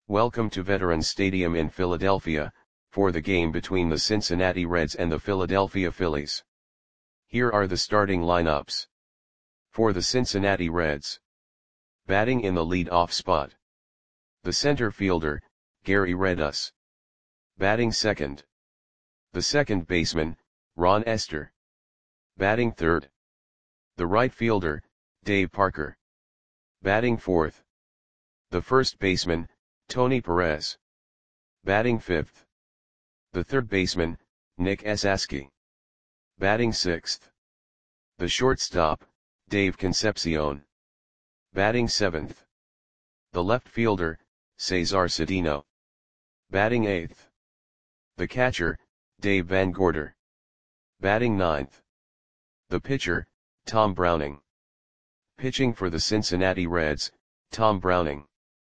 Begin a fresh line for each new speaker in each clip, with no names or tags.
Welcome to Veterans Stadium in Philadelphia, for the game between the Cincinnati Reds and the Philadelphia Phillies. Here are the starting lineups. For the Cincinnati Reds. Batting in the lead-off spot. The center fielder, Gary Redus. Batting second. The second baseman, Ron Estes. Batting third. The right fielder, Dave Parker. Batting fourth. The first baseman, Tony Perez. Batting fifth. The third baseman, Nick Esasky. Batting sixth. The shortstop, Dave Concepcion. Batting seventh. The left fielder, Cesar Cedeno. Batting eighth. The catcher, Dave Van Gorder. Batting ninth. The pitcher, Tom Browning. Pitching for the Cincinnati Reds, Tom Browning.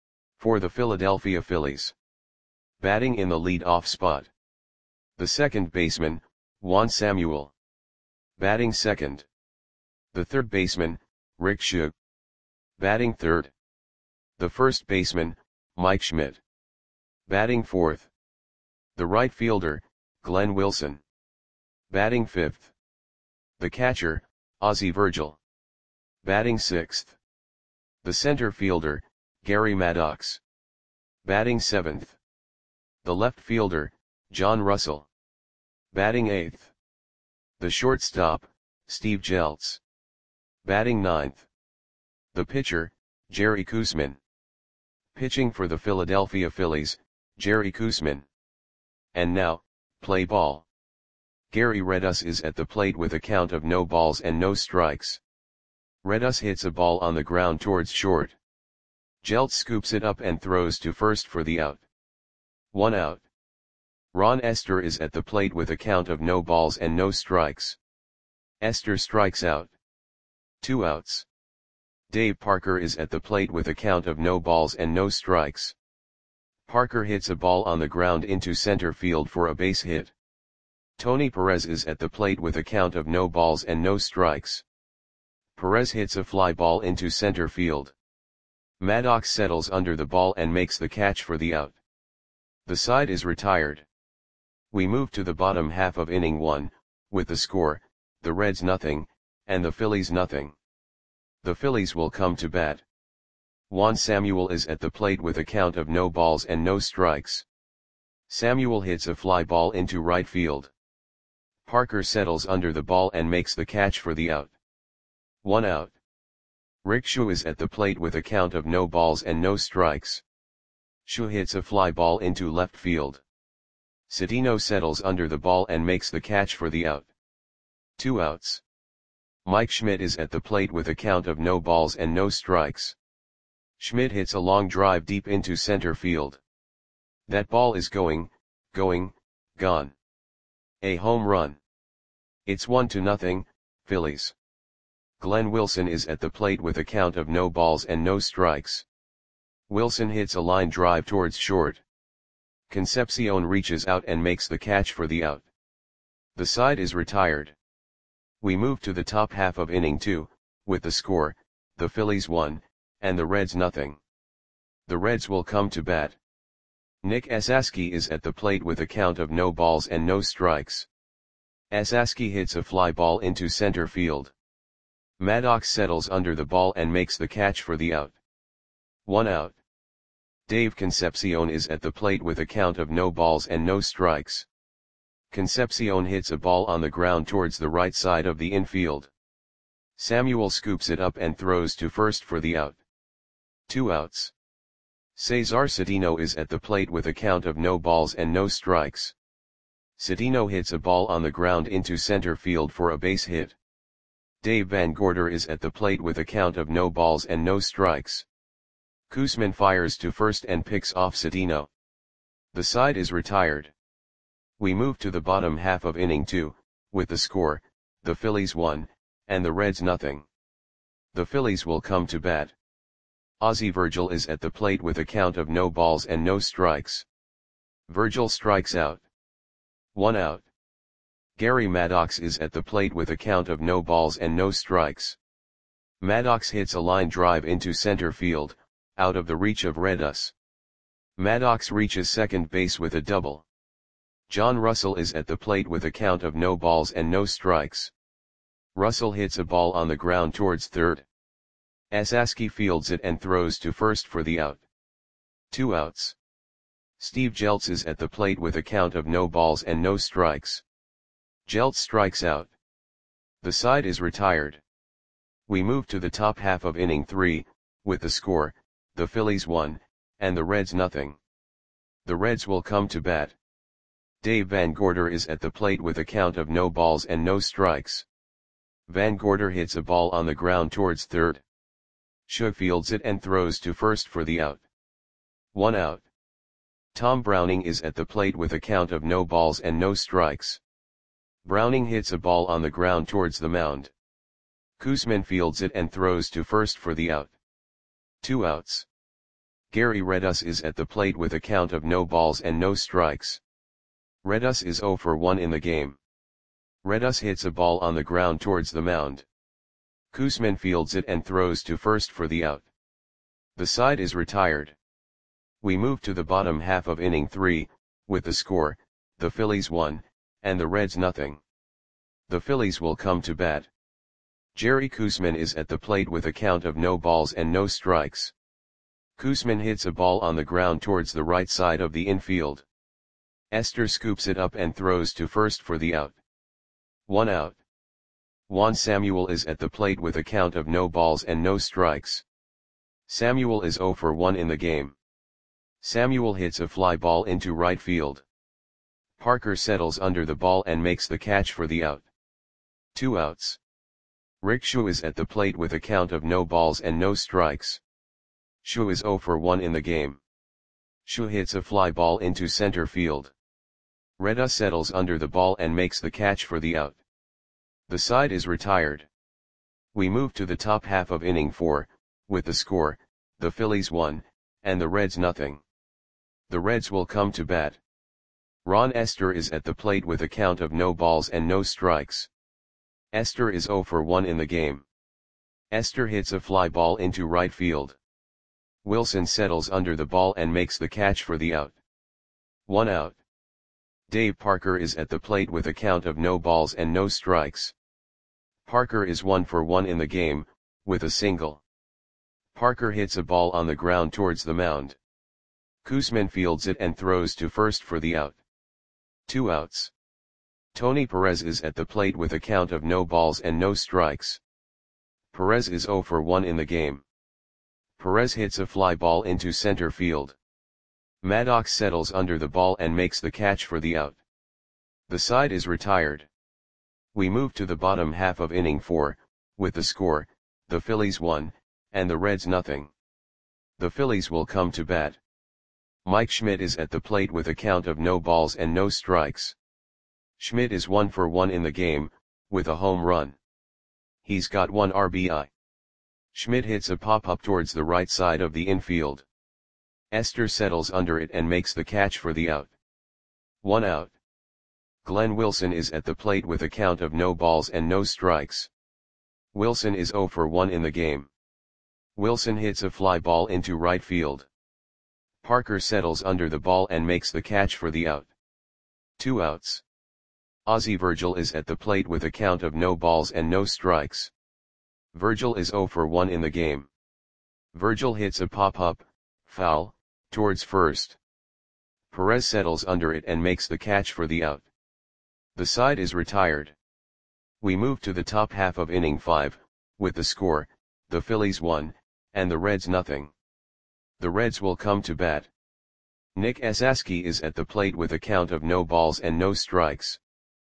For the Philadelphia Phillies. Batting in the lead-off spot. The second baseman, Juan Samuel. Batting second. The third baseman, Rick Shug. Batting third. The first baseman, Mike Schmidt. Batting fourth. The right fielder, Glenn Wilson. Batting fifth. The catcher, Ozzie Virgil. Batting sixth. The center fielder, Gary Maddox. Batting seventh. The left fielder, John Russell. Batting eighth. The shortstop, Steve Jeltz. Batting ninth. The pitcher, Jerry Koosman. Pitching for the Philadelphia Phillies, Jerry Koosman. And now, play ball. Gary Redus is at the plate with a count of no balls and no strikes. Redus hits a ball on the ground towards short. Jeltz scoops it up and throws to first for the out. 1 out. Ron Estes is at the plate with a count of no balls and no strikes. Estes strikes out. 2 outs. Dave Parker is at the plate with a count of no balls and no strikes. Parker hits a ball on the ground into center field for a base hit. Tony Perez is at the plate with a count of no balls and no strikes. Perez hits a fly ball into center field. Maddox settles under the ball and makes the catch for the out. The side is retired. We move to the bottom half of inning 1, with the score, the Reds 0, and the Phillies 0. The Phillies will come to bat. Juan Samuel is at the plate with a count of no balls and no strikes. Samuel hits a fly ball into right field. Parker settles under the ball and makes the catch for the out. 1 out. Rick Shug is at the plate with a count of no balls and no strikes. Shug hits a fly ball into left field. Cedeno settles under the ball and makes the catch for the out. 2 outs. Mike Schmidt is at the plate with a count of no balls and no strikes. Schmidt hits a long drive deep into center field. That ball is gone. A home run. It's 1-0, Phillies. Glenn Wilson is at the plate with a count of no balls and no strikes. Wilson hits a line drive towards short. Concepcion reaches out and makes the catch for the out. The side is retired. We move to the top half of inning 2, with the score, the Phillies 1, and the Reds 0. The Reds will come to bat. Nick Esasky is at the plate with a count of no balls and no strikes. Esasky hits a fly ball into center field. Maddox settles under the ball and makes the catch for the out. 1 out. Dave Concepcion is at the plate with a count of no balls and no strikes. Concepcion hits a ball on the ground towards the right side of the infield. Samuel scoops it up and throws to first for the out. 2 outs. Cesar Cedeno is at the plate with a count of no balls and no strikes. Cedeno hits a ball on the ground into center field for a base hit. Dave Van Gorder is at the plate with a count of no balls and no strikes. Koosman fires to first and picks off Cedeno. The side is retired. We move to the bottom half of inning 2, with the score, the Phillies 1, and the Reds 0. The Phillies will come to bat. Ozzie Virgil is at the plate with a count of no balls and no strikes. Virgil strikes out. 1 out. Gary Maddox is at the plate with a count of no balls and no strikes. Maddox hits a line drive into center field, out of the reach of Redus. Maddox reaches second base with a double. John Russell is at the plate with a count of no balls and no strikes. Russell hits a ball on the ground towards third. Esaski fields it and throws to first for the out. 2 outs. Steve Jeltz is at the plate with a count of no balls and no strikes. Jeltz strikes out. The side is retired. We move to the top half of inning 3, with the score, the Phillies 1, and the Reds nothing. The Reds will come to bat. Dave Van Gorder is at the plate with a count of no balls and no strikes. Van Gorder hits a ball on the ground towards third. Shug fields it and throws to first for the out. 1 out. Tom Browning is at the plate with a count of no balls and no strikes. Browning hits a ball on the ground towards the mound. Koosman fields it and throws to first for the out. 2 outs. Gary Redus is at the plate with a count of no balls and no strikes. Redus is 0 for 1 in the game. Redus hits a ball on the ground towards the mound. Koosman fields it and throws to first for the out. The side is retired. We move to the bottom half of inning 3, with the score, the Phillies 1, and the Reds nothing. The Phillies will come to bat. Jerry Koosman is at the plate with a count of no balls and no strikes. Koosman hits a ball on the ground towards the right side of the infield. Esther scoops it up and throws to first for the out. 1 out. Juan Samuel is at the plate with a count of no balls and no strikes. Samuel is 0 for 1 in the game. Samuel hits a fly ball into right field. Parker settles under the ball and makes the catch for the out. 2 outs. Rick Shu is at the plate with a count of no balls and no strikes. Shu is 0 for 1 in the game. Shu hits a fly ball into center field. Redus settles under the ball and makes the catch for the out. The side is retired. We move to the top half of inning 4, with the score, the Phillies 1, and the Reds nothing. The Reds will come to bat. Ron Esther is at the plate with a count of no balls and no strikes. Esther is 0 for 1 in the game. Esther hits a fly ball into right field. Wilson settles under the ball and makes the catch for the out. 1 out. Dave Parker is at the plate with a count of no balls and no strikes. Parker is 1 for 1 in the game, with a single. Parker hits a ball on the ground towards the mound. Koosman fields it and throws to first for the out. 2 outs. Tony Perez is at the plate with a count of no balls and no strikes. Perez is 0 for 1 in the game. Perez hits a fly ball into center field. Maddox settles under the ball and makes the catch for the out. The side is retired. We move to the bottom half of inning 4, with the score, the Phillies 1, and the Reds nothing. The Phillies will come to bat. Mike Schmidt is at the plate with a count of no balls and no strikes. Schmidt is 1 for 1 in the game, with a home run. He's got 1 RBI. Schmidt hits a pop-up towards the right side of the infield. Esther settles under it and makes the catch for the out. 1 out. Glenn Wilson is at the plate with a count of no balls and no strikes. Wilson is 0 for 1 in the game. Wilson hits a fly ball into right field. Parker settles under the ball and makes the catch for the out. 2 outs. Ozzie Virgil is at the plate with a count of no balls and no strikes. Virgil is 0 for 1 in the game. Virgil hits a pop-up, foul, towards first. Perez settles under it and makes the catch for the out. The side is retired. We move to the top half of inning 5, with the score, the Phillies 1, and the Reds nothing. The Reds will come to bat. Nick Esaski is at the plate with a count of no balls and no strikes.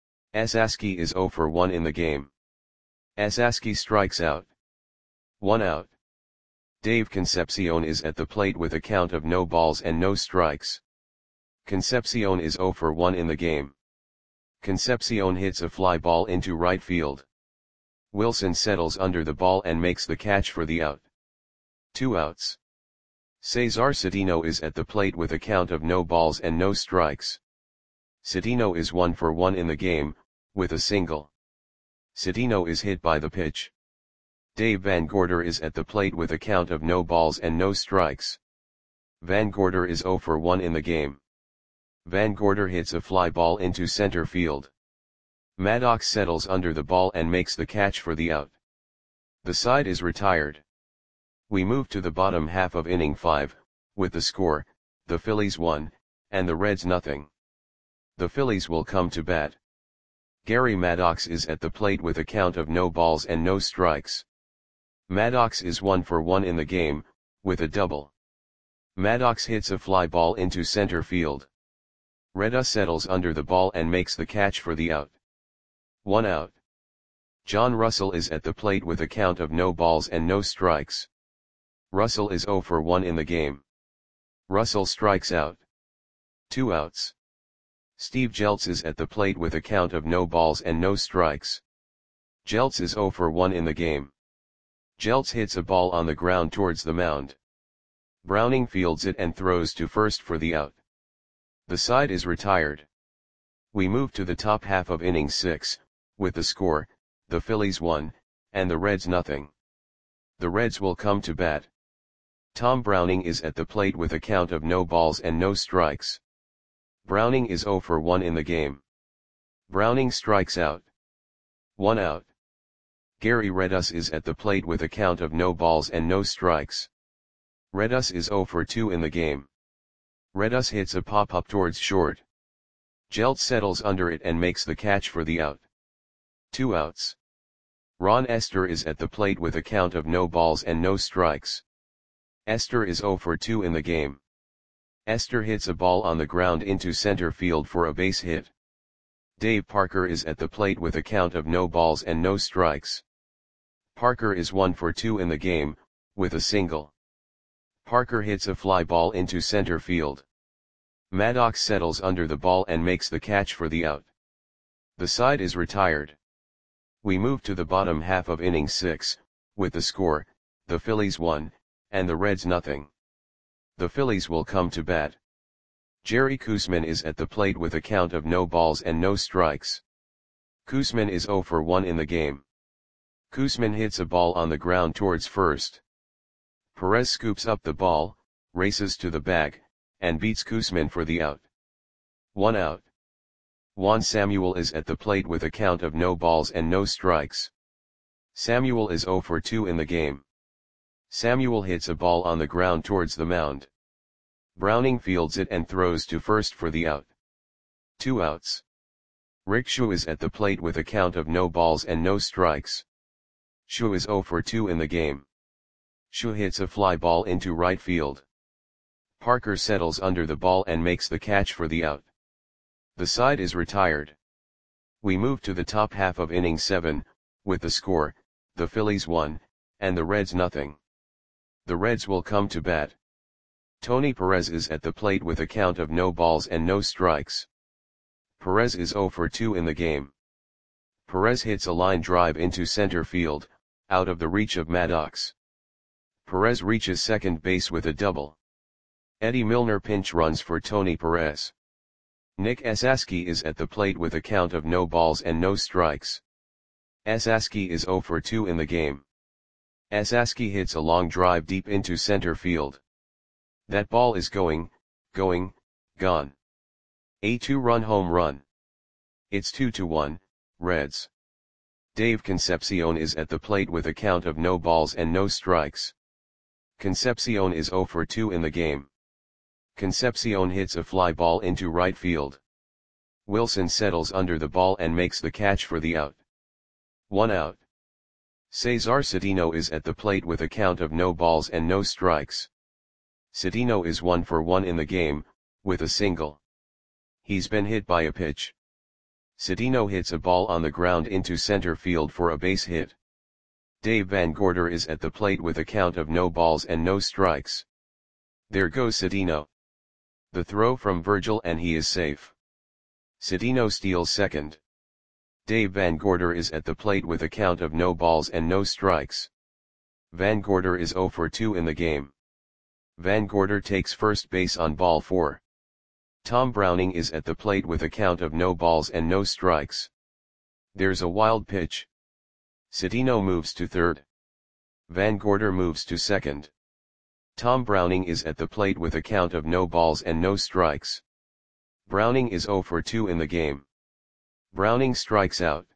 Esaski is 0 for 1 in the game. Esaski strikes out. 1 out. Dave Concepcion is at the plate with a count of no balls and no strikes. Concepcion is 0 for 1 in the game. Concepcion hits a fly ball into right field. Wilson settles under the ball and makes the catch for the out. 2 outs. Cesar Cedeno is at the plate with a count of no balls and no strikes. Cedeno is 1 for 1 in the game, with a single. Cedeno is hit by the pitch. Dave Van Gorder is at the plate with a count of no balls and no strikes. Van Gorder is 0 for 1 in the game. Van Gorder hits a fly ball into center field. Maddox settles under the ball and makes the catch for the out. The side is retired. We move to the bottom half of inning 5, with the score, the Phillies 1, and the Reds nothing. The Phillies will come to bat. Gary Maddox is at the plate with a count of no balls and no strikes. Maddox is 1 for 1 in the game, with a double. Maddox hits a fly ball into center field. Reda settles under the ball and makes the catch for the out. 1 out. John Russell is at the plate with a count of no balls and no strikes. Russell is 0 for 1 in the game. Russell strikes out. 2 outs. Steve Jeltz is at the plate with a count of no balls and no strikes. Jeltz is 0 for 1 in the game. Jeltz hits a ball on the ground towards the mound. Browning fields it and throws to first for the out. The side is retired. We move to the top half of inning 6, with the score, the Phillies 1, and the Reds nothing. The Reds will come to bat. Tom Browning is at the plate with a count of no balls and no strikes. Browning is 0 for 1 in the game. Browning strikes out. 1 out. Gary Redus is at the plate with a count of no balls and no strikes. Redus is 0 for 2 in the game. Redus hits a pop-up towards short. Jeltz settles under it and makes the catch for the out. 2 outs. Ron Esther is at the plate with a count of no balls and no strikes. Esther is 0 for 2 in the game. Esther hits a ball on the ground into center field for a base hit. Dave Parker is at the plate with a count of no balls and no strikes. Parker is 1 for 2 in the game, with a single. Parker hits a fly ball into center field. Maddox settles under the ball and makes the catch for the out. The side is retired. We move to the bottom half of inning 6, with the score, the Phillies 1, and the Reds nothing. The Phillies will come to bat. Jerry Koosman is at the plate with a count of no balls and no strikes. Koosman is 0 for 1 in the game. Koosman hits a ball on the ground towards first. Perez scoops up the ball, races to the bag, and beats Koosman for the out. 1 out. Juan Samuel is at the plate with a count of no balls and no strikes. Samuel is 0 for 2 in the game. Samuel hits a ball on the ground towards the mound. Browning fields it and throws to first for the out. 2 outs. Rick Shu is at the plate with a count of no balls and no strikes. Shu is 0 for 2 in the game. Shu hits a fly ball into right field. Parker settles under the ball and makes the catch for the out. The side is retired. We move to the top half of inning 7, with the score, the Phillies 1, and the Reds nothing. The Reds will come to bat. Tony Perez is at the plate with a count of no balls and no strikes. Perez is 0 for 2 in the game. Perez hits a line drive into center field, out of the reach of Maddox. Perez reaches second base with a double. Eddie Milner pinch runs for Tony Perez. Nick Esaski is at the plate with a count of no balls and no strikes. Esaski is 0 for 2 in the game. Esaski hits a long drive deep into center field. That ball is gone. A 2-run home run. It's 2-1, Reds. Dave Concepcion is at the plate with a count of no balls and no strikes. Concepcion is 0 for 2 in the game. Concepcion hits a fly ball into right field. Wilson settles under the ball and makes the catch for the out. 1 out. Cesar Cedeno is at the plate with a count of no balls and no strikes. Cedeno is 1 for 1 in the game, with a single. He's been hit by a pitch. Cedeno hits a ball on the ground into center field for a base hit. Dave Van Gorder is at the plate with a count of no balls and no strikes. There goes Cedeno. The throw from Virgil and he is safe. Cedeno steals second. Dave Van Gorder is at the plate with a count of no balls and no strikes. Van Gorder is 0 for 2 in the game. Van Gorder takes first base on ball 4. Tom Browning is at the plate with a count of no balls and no strikes. There's a wild pitch. Cedeno moves to third. Van Gorder moves to second. Tom Browning is at the plate with a count of no balls and no strikes. Browning is 0 for 2 in the game. Browning strikes out.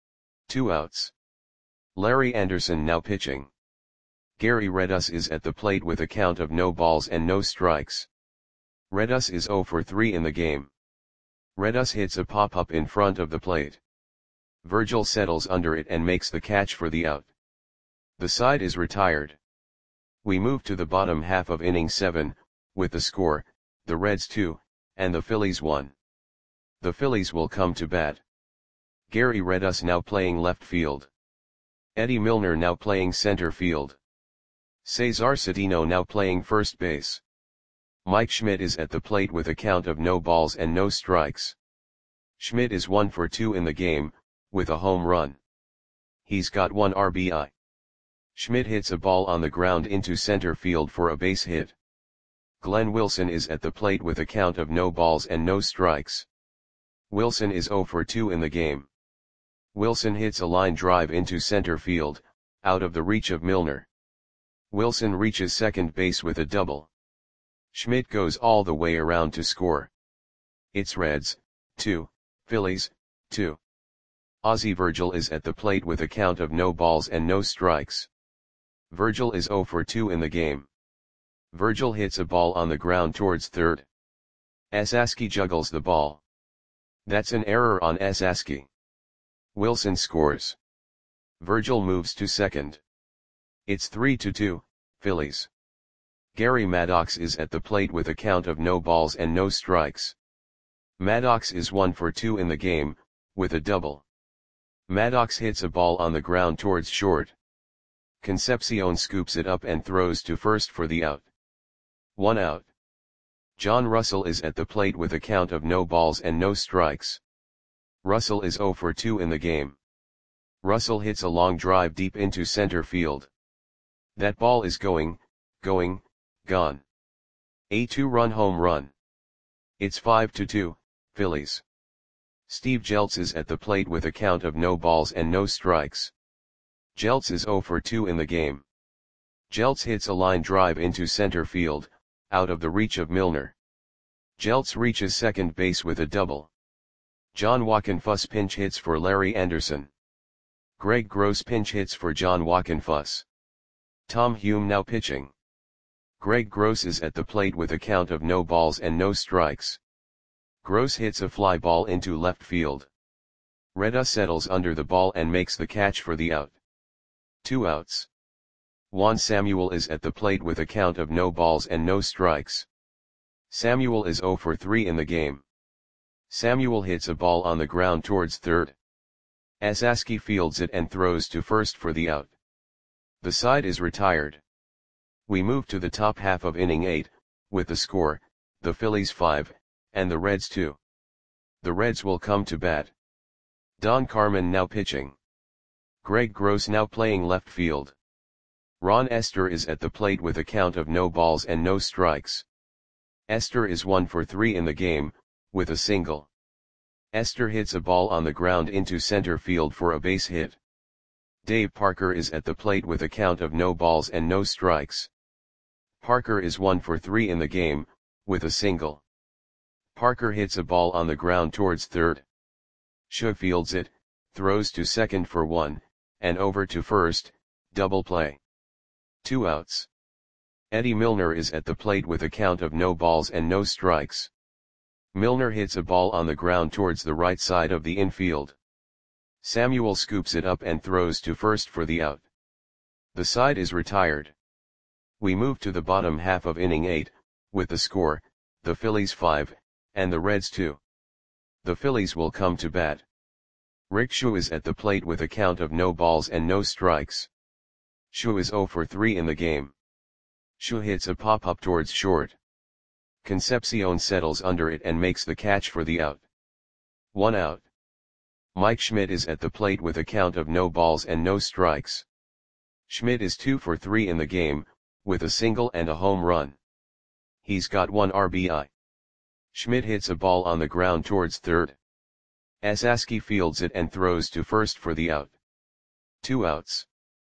2 outs. Larry Anderson now pitching. Gary Redus is at the plate with a count of no balls and no strikes. Redus is 0 for 3 in the game. Redus hits a pop-up in front of the plate. Virgil settles under it and makes the catch for the out. The side is retired. We move to the bottom half of inning 7, with the score, the Reds 2, and the Phillies 1. The Phillies will come to bat. Gary Redus now playing left field. Eddie Milner now playing center field. Cesar Cedeno now playing first base. Mike Schmidt is at the plate with a count of no balls and no strikes. Schmidt is 1 for 2 in the game, with a home run. He's got 1 RBI. Schmidt hits a ball on the ground into center field for a base hit. Glenn Wilson is at the plate with a count of no balls and no strikes. Wilson is 0 for 2 in the game. Wilson hits a line drive into center field, out of the reach of Milner. Wilson reaches second base with a double. Schmidt goes all the way around to score. It's Reds, 2, Phillies, 2. Ozzie Virgil is at the plate with a count of no balls and no strikes. Virgil is 0 for 2 in the game. Virgil hits a ball on the ground towards third. Esaski juggles the ball. That's an error on Esaski. Wilson scores. Virgil moves to second. It's 3-2, Phillies. Gary Maddox is at the plate with a count of no balls and no strikes. Maddox is 1 for 2 in the game, with a double. Maddox hits a ball on the ground towards short. Concepcion scoops it up and throws to first for the out. 1 out. John Russell is at the plate with a count of no balls and no strikes. Russell is 0 for 2 in the game. Russell hits a long drive deep into center field. That ball is gone. A 2-run home run. It's 5-2, Phillies. Steve Jeltz is at the plate with a count of no balls and no strikes. Jeltz is 0 for 2 in the game. Jeltz hits a line drive into center field, out of the reach of Milner. Jeltz reaches second base with a double. John Walkenfuss pinch hits for Larry Anderson. Greg Gross pinch hits for John Walkenfuss. Tom Hume now pitching. Greg Gross is at the plate with a count of no balls and no strikes. Gross hits a fly ball into left field. Redus settles under the ball and makes the catch for the out. 2 outs. Juan Samuel is at the plate with a count of no balls and no strikes. Samuel is 0 for 3 in the game. Samuel hits a ball on the ground towards third. Esaski fields it and throws to first for the out. The side is retired. We move to the top half of inning 8, with the score, the Phillies 5, and the Reds 2. The Reds will come to bat. Don Carmen now pitching. Greg Gross now playing left field. Ron Esther is at the plate with a count of no balls and no strikes. Esther is 1 for 3 in the game, with a single. Esther hits a ball on the ground into center field for a base hit. Dave Parker is at the plate with a count of no balls and no strikes. Parker is 1 for 3 in the game, with a single. Parker hits a ball on the ground towards third. Shaw fields it, throws to second for 1, and over to first, double play. 2 outs. Eddie Milner is at the plate with a count of no balls and no strikes. Milner hits a ball on the ground towards the right side of the infield. Samuel scoops it up and throws to first for the out. The side is retired. We move to the bottom half of inning 8, with the score, the Phillies 5, and the Reds 2. The Phillies will come to bat. Rick Shaw is at the plate with a count of no balls and no strikes. Shaw is 0 for 3 in the game. Shaw hits a pop-up towards short. Concepcion settles under it and makes the catch for the out. 1 out. Mike Schmidt is at the plate with a count of no balls and no strikes. Schmidt is 2 for 3 in the game, with a single and a home run. He's got 1 RBI. Schmidt hits a ball on the ground towards third. Esaski fields it and throws to first for the out. 2 outs.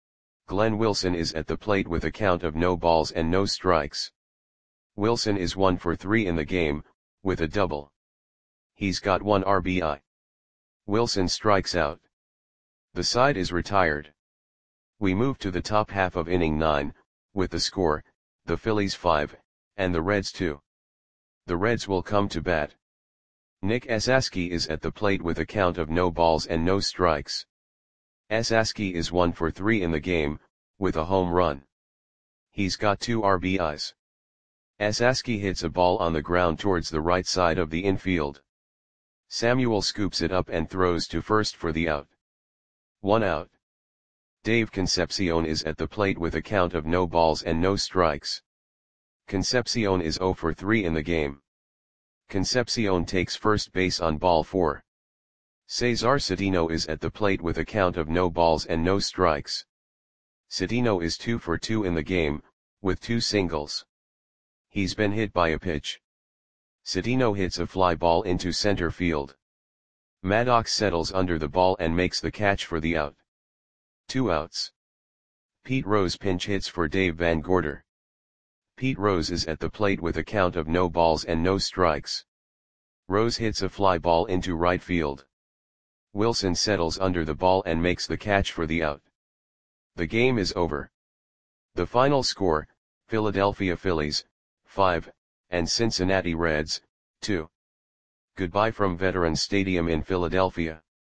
Glenn Wilson is at the plate with a count of no balls and no strikes. Wilson is 1 for 3 in the game, with a double. He's got 1 RBI. Wilson strikes out. The side is retired. We move to the top half of inning 9, with the score, the Phillies 5, and the Reds 2. The Reds will come to bat. Nick Esasky is at the plate with a count of no balls and no strikes. Esasky is 1 for 3 in the game, with a home run. He's got 2 RBIs. Esasky hits a ball on the ground towards the right side of the infield. Samuel scoops it up and throws to first for the out. 1 out. Dave Concepcion is at the plate with a count of no balls and no strikes. Concepcion is 0 for 3 in the game. Concepcion takes first base on ball 4. Cesar Cedeno is at the plate with a count of no balls and no strikes. Cedeno is 2 for 2 in the game, with 2 singles. He's been hit by a pitch. Cedeno hits a fly ball into center field. Maddox settles under the ball and makes the catch for the out. 2 outs. Pete Rose pinch hits for Dave Van Gorder. Pete Rose is at the plate with a count of no balls and no strikes. Rose hits a fly ball into right field. Wilson settles under the ball and makes the catch for the out. The game is over. The final score, Philadelphia Phillies, 5, and Cincinnati Reds, 2. Goodbye from Veterans Stadium in Philadelphia.